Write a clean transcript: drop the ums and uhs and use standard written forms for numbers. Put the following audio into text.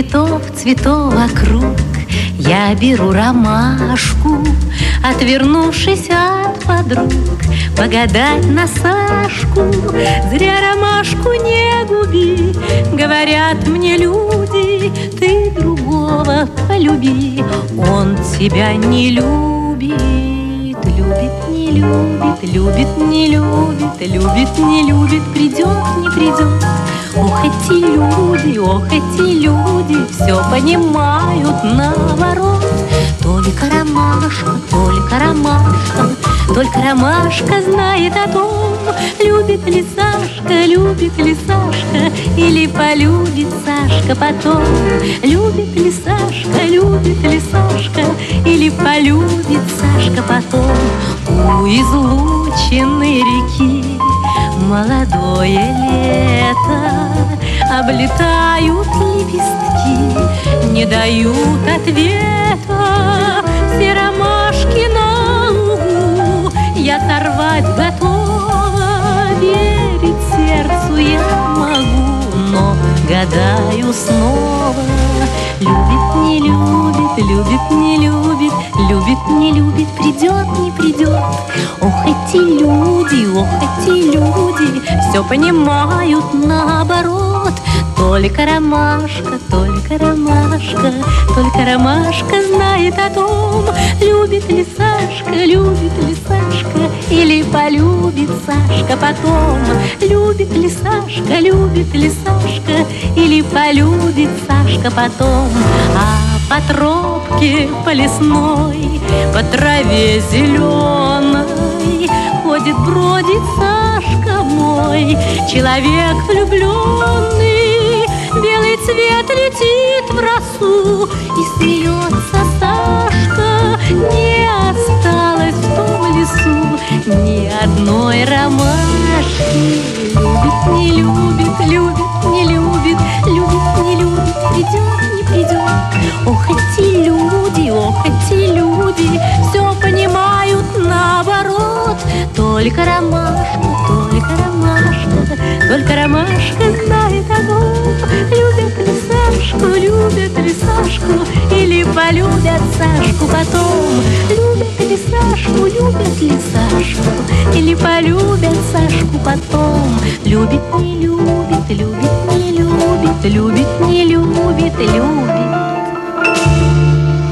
цветов, цветов вокруг я беру ромашку, отвернувшись от подруг, погадать на Сашку. Зря ромашку не губи, говорят мне люди, ты другого полюби. Он тебя не любит, любит, не любит, любит, не любит, любит, не любит, придет, не придет. Ох, эти люди все понимают наоборот. Только ромашка, только ромашка, только ромашка знает о том, любит ли Сашка или полюбит Сашка потом. Любит ли Сашка или полюбит Сашка потом. У излученной реки молодое лето, облетают лепестки, не дают ответа. Все ромашки на лугу я сорвать готова, верить сердцу я могу, но гадаю снова. Любит, не любит, любит, не любит, любит, не любит, придет, не придет. Ох, эти люди все понимают наоборот. Только ромашка, только ромашка, только ромашка знает о том, любит ли Сашка или полюбит Сашка потом. Любит ли Сашка или полюбит Сашка потом. А по тропке, по лесной, по траве зеленой ходит, бродит Сашка мой, человек влюбленный. Белый цвет летит в росу, и смеется Сашка. Не осталось в том лесу ни одной ромашки. Любит, не любит, любит, не любит, любит, не любит, придет, не придет. Ох, эти люди все понимают наоборот. Только ромашка, только ромашка, только ромашка знает о том, любит ли Сашку или полюбят Сашку потом. Любит ли Сашку или полюбят Сашку потом. Любит, не любит, любит, не любит, любит, не любит, любит.